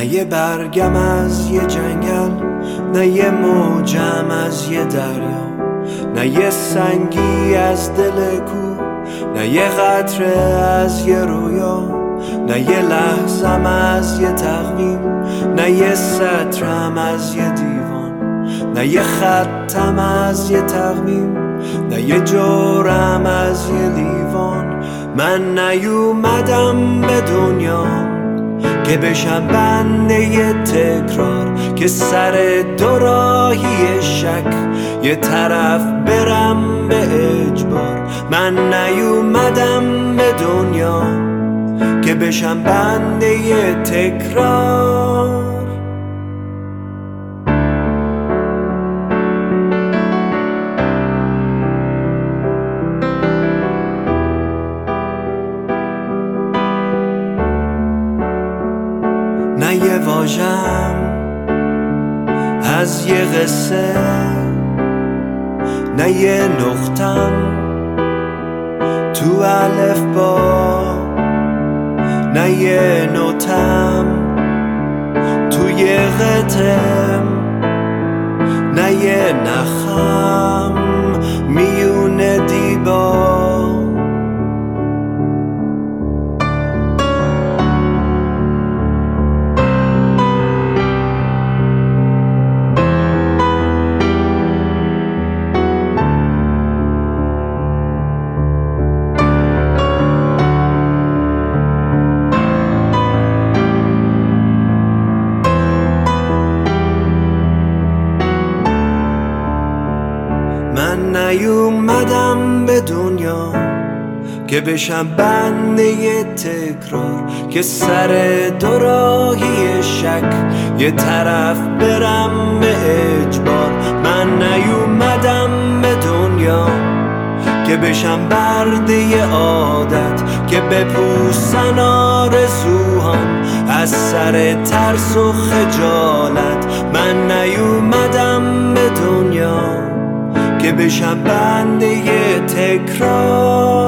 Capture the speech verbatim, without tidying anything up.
نه یه برگم از یه جنگل، نه یه موجم از یه دریا، نه یه سنگی از دل کو، نه یه قطره از یه رویا، نه یه لحظم از یه تقویم، نه یه سطرم از یه دیوان، نه یه خطم از یه تقویم، نه یه جورم از یه لیوان. من نیومدم به دنیا که بشم بنده یه تکرار، که سر دوراهی شک یه طرف برم به اجبار. من نیومدم به دنیا که بشم بنده یه تکرار. نه یه واژم از یه قصه، نه یه نقطم تو الف با، نه یه نوتم تو یه قطم، نه یه نخم میونه دیبا. من نیومدم به دنیا که بشم بنده یه تکرار، که سر دوراهی شک یه طرف برم به اجبار. من نیومدم به دنیا که بشم برده یه عادت، که بپوسن آرزوهام از سر ترس و خجالت. من نیومدم به دنیا که بشم بنده یه تکرار.